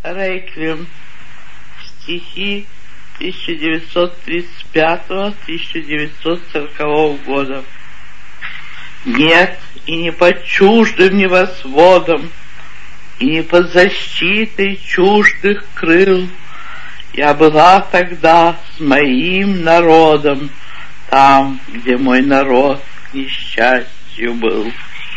Реквием. Стихи 1935-1940 года. Нет, и не под чуждым небосводом, и не под защитой чуждых крыл я была тогда с моим народом, там, где мой народ к несчастью был.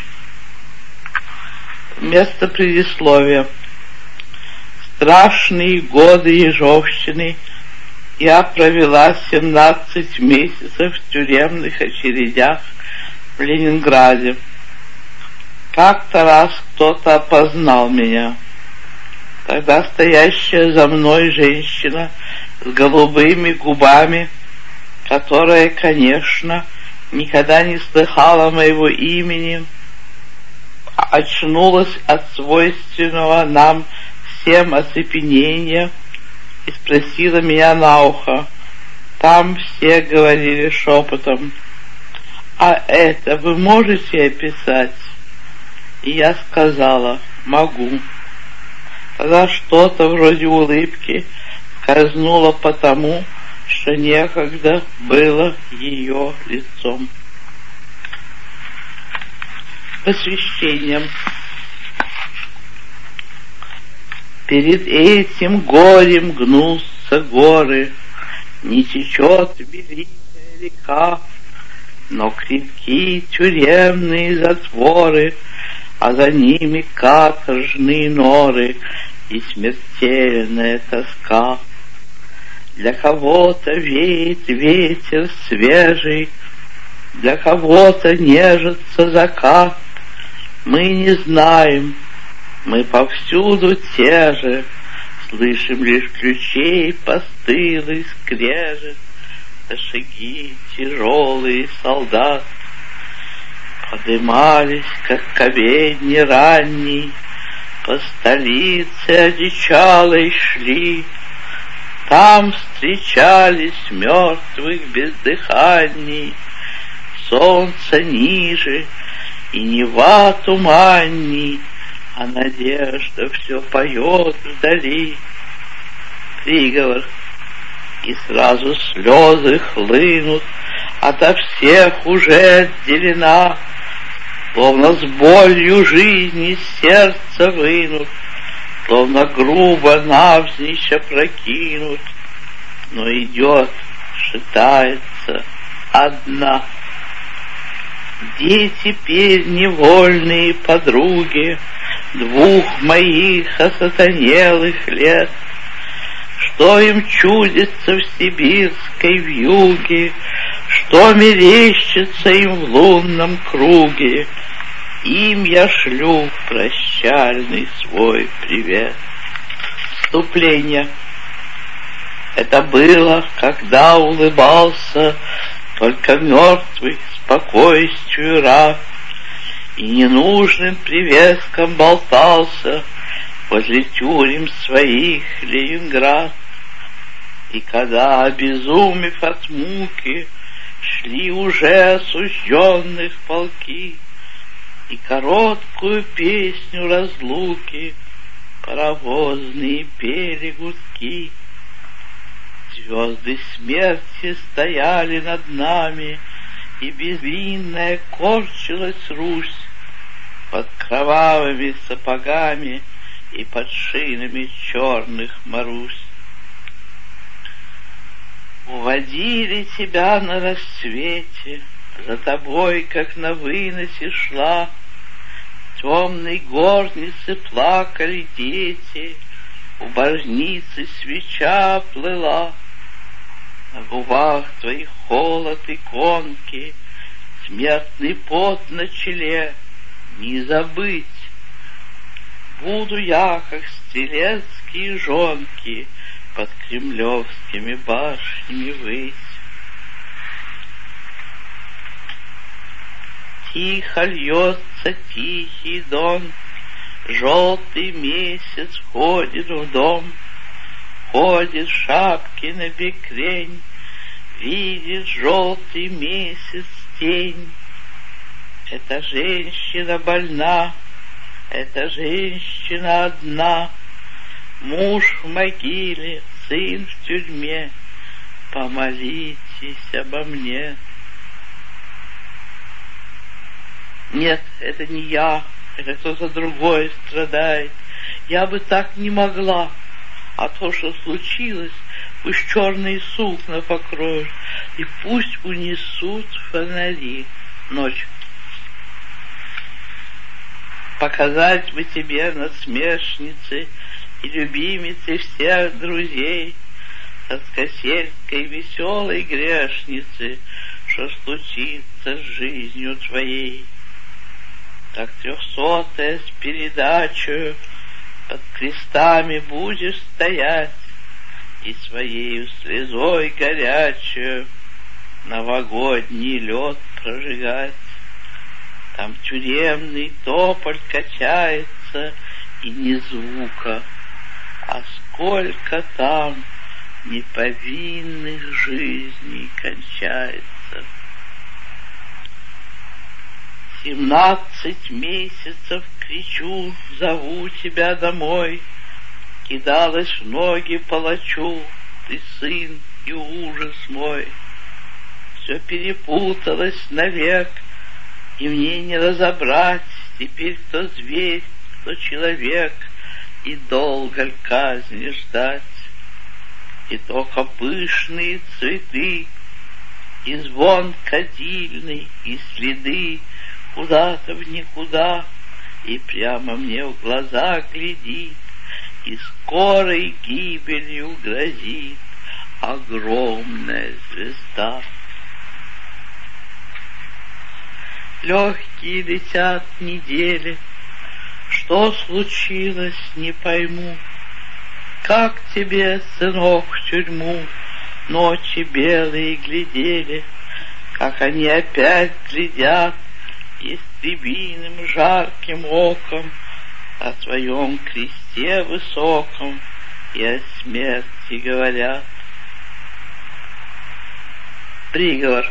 Место предисловия. Страшные годы ежовщины я провела 17 месяцев в тюремных очередях в Ленинграде. Как-то раз кто-то опознал меня. Тогда стоящая за мной женщина с голубыми губами, которая, конечно, никогда не слыхала моего имени, очнулась от свойственного нам всем оцепенения и спросила меня на ухо. Там все говорили шепотом: «А это вы можете описать?» И я сказала: «Могу». Тогда что-то вроде улыбки скользнуло по тому, что некогда было ее лицом. Посвящением. Перед этим горем гнутся горы, не течет великая река, но крепки тюремные затворы, а за ними каторжные норы и смертельная тоска. Для кого-то веет ветер свежий, для кого-то нежится закат. Мы не знаем, мы повсюду те же, слышим лишь ключей постылый скрежет, да шаги тяжелые солдат. Подымались, как ковенье ранний, по столице одичалой шли. Там встречались мертвых бездыханней, солнце ниже и Нева туманней, а надежда все поет вдали. Приговор, и сразу слезы хлынут, ото всех уже отделена, словно с болью жизни сердце вынут, словно грубо навзничь опрокинут, но идет, шатается одна. Где теперь невольные подруги двух моих осатанелых лет? Что им чудится в сибирской вьюге, что мерещится им в лунном круге? Им я шлю прощальный свой привет. Вступление. Это было, когда улыбался только мертвый спокойствию раб, и ненужным привеском болтался возле тюрем своих Ленинград. И когда, обезумев от муки, шли уже осужденных полки, и короткую песню разлуки паровозные пели гудки, звезды смерти стояли над нами, и безвинная корчилась Русь под кровавыми сапогами и под шинами черных Марусь. Уводили тебя на рассвете, за тобой, как на выносе шла, в темной горнице плакали дети, у больницы свеча плыла. На губах твоих холод и конки, смертный пот на челе, не забыть. Буду я, как стрелецкие жонки, под кремлевскими башнями выть. Тихо льется тихий дон, желтый месяц входит в дом, ходит в шапке на бекрень, видит желтый месяц тень. Эта женщина больна, эта женщина одна, Муж в могиле, сын в тюрьме, помолитесь обо мне. Нет, это не я, это кто-то другой страдает. Я бы так не могла, а то, что случилось, пусть черные сукна покроют, и пусть унесут фонари ночь. Показать бы тебе насмешницы и любимицы всех друзей, тоскосельской веселой грешницы, что случится с жизнью твоей. Так 300-я с передачей под крестами будешь стоять и своею слезой горячую новогодний лед прожигать. Там тюремный тополь качается, и ни звука, а сколько там неповинных жизней кончается. 17 месяцев кричу, зову тебя домой, кидалась в ноги палачу, ты сын и ужас мой. Все перепуталось навек, и мне не разобрать теперь, кто зверь, кто человек, и долго ль казни ждать. И только пышные цветы, и звон кадильный, и следы куда-то в никуда, и прямо мне в глаза глядит, и скорой гибелью грозит огромная звезда. Легкие летят недели, что случилось, не пойму. Как тебе, сынок, в тюрьму ночи белые глядели, как они опять глядят истребиным жарким оком о своем кресте высоком и о смерти говорят. Приговор.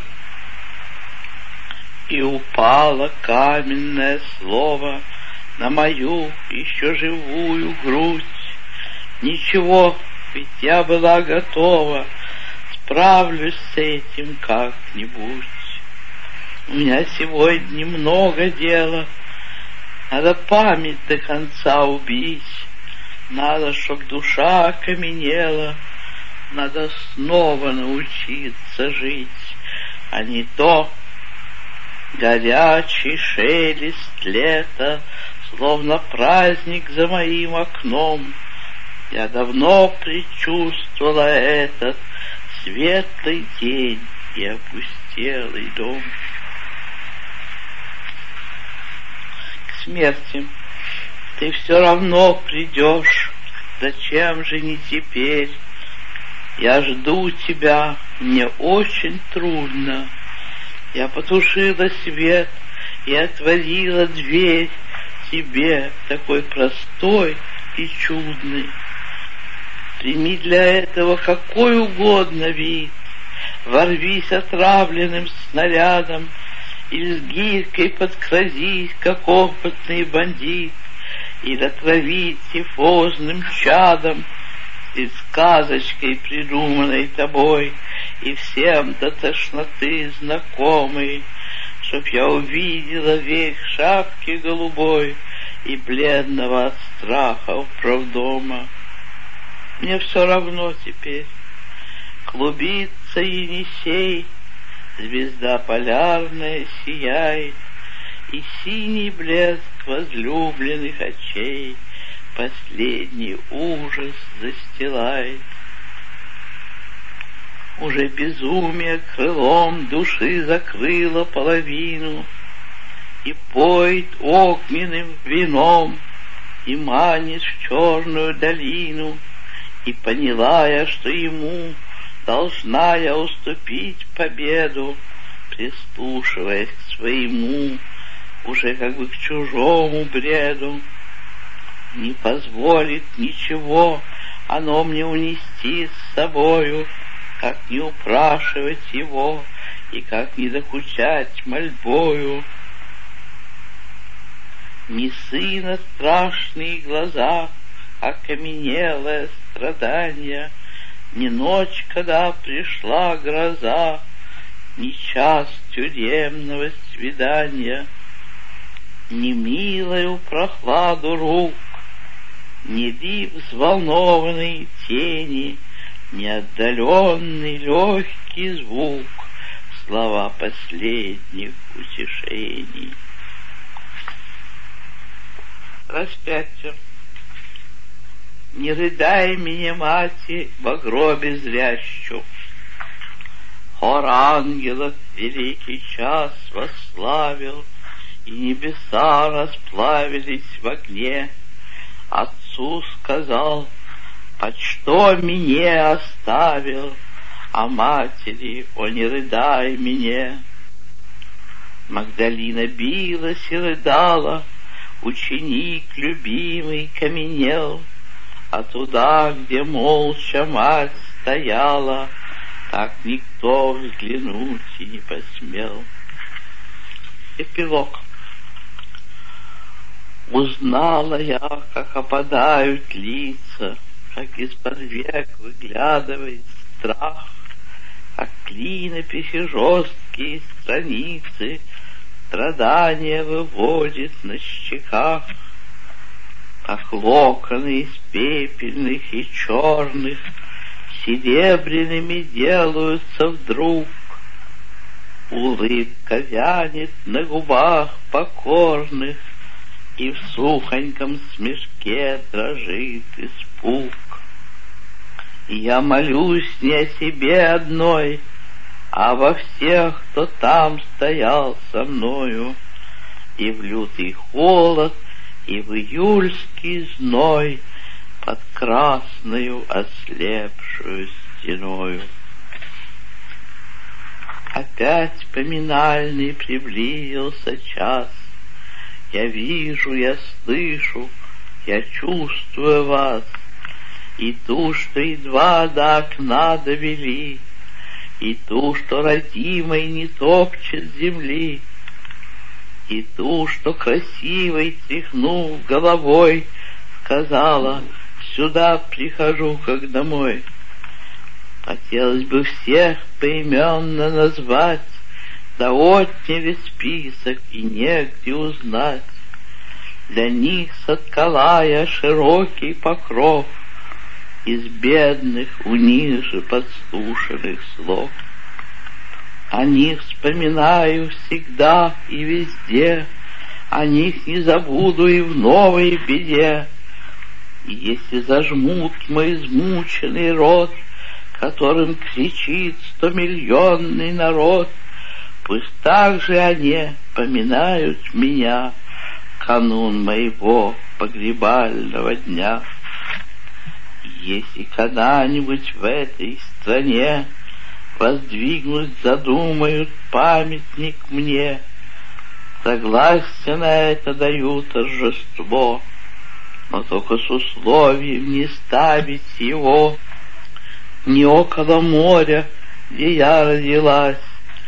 И упало каменное слово на мою еще живую грудь. Ничего, ведь я была готова, справлюсь с этим как-нибудь. У меня сегодня много дела, надо память до конца убить, надо, чтоб душа окаменела, надо снова научиться жить, а не то горячий шелест лета, словно праздник за моим окном. Я давно предчувствовала этот светлый день и опустелый дом. К смерти ты все равно придешь, зачем же не теперь? Я жду тебя, мне очень трудно. Я потушила свет и отворила дверь тебе, такой простой и чудный. Прими для этого какой угодно вид, ворвись отравленным снарядом или с гирькой подкрадись, как опытный бандит, или отравить тифозным чадом, и сказочкой, придуманной тобой, и всем до тошноты знакомой, чтоб я увидела век шапки голубой и бледного от страха управдома. Мне все равно теперь, клубится Енисей, звезда полярная сияет, и синий блеск возлюбленных очей последний ужас застилает. Уже безумие крылом души закрыло половину и поет огненным вином и манит в черную долину. И поняла я, что ему должна я уступить победу, прислушиваясь к своему, уже как бы к чужому бреду. Не позволит ничего оно мне унести с собою, как не упрашивать его и как не докучать мольбою. Ни сына страшные глаза окаменелое страдание, ни ночь, когда пришла гроза, ни час тюремного свидания, ни милую прохладу рук, ни див взволнованной тени, ни отдаленный легкий звук, слова последних утешений. Распятие. Не рыдай меня, мати, во гробе зрящу. Хор ангелов великий час восславил, и небеса расплавились в огне. Отцу сказал, под что меня оставил, а матери, о, не рыдай мне. Магдалина билась и рыдала, ученик любимый каменел, а туда, где молча мать стояла, так никто взглянуть и не посмел. Эпилог. Узнала я, как опадают лица, как из-под век выглядывает страх, как клинописи жесткие страницы страдания выводит на щеках, как локоны из пепельных и черных серебряными делаются вдруг, улыбка вянет на губах покорных, и в сухоньком смешке дрожит испуг. И я молюсь не о себе одной, а во всех, кто там стоял со мною, и в лютый холод, и в июльский зной, под красною ослепшую стеною. Опять поминальный приблизился час. Я вижу, я слышу, я чувствую вас, и ту, что едва до окна довели, и ту, что родимой не топчет земли, и ту, что красивой тряхнув головой, сказала, сюда прихожу, как домой. Хотелось бы всех поименно назвать, да отняли список и негде узнать. Для них соткала я широкий покров из бедных у них же подслушанных слов. О них вспоминаю всегда и везде, о них не забуду и в новой беде. И если зажмут мой измученный рот, которым кричит 100-миллионный народ, пусть так же они поминают меня канун моего погребального дня. Если когда-нибудь в этой стране воздвигнуть задумают памятник мне, согласие на это даю торжество, но только с условием не ставить его не около моря, где я родилась,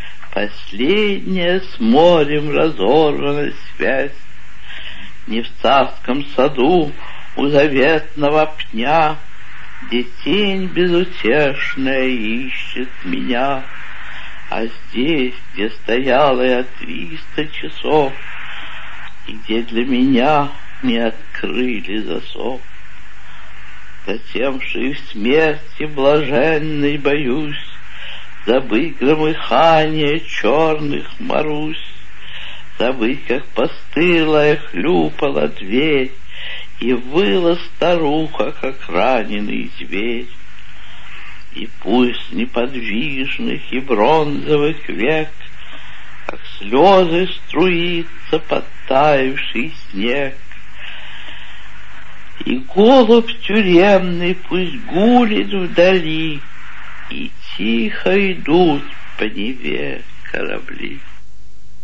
последняя с морем разорвана связь, не в царском саду у заветного пня, где тень безутешная ищет меня, а здесь, где стояла я 300 часов, и где для меня не открыли засов. Затем, что и в смерти блаженной боюсь забыть громыхание черных Марусь, забыть, как постылая хлюпала дверь, и выла старуха, как раненый зверь. И пусть неподвижных и бронзовых век, как слезы струится подтаявший снег, и голубь тюремный пусть гулит вдали, и тихо идут по Неве корабли.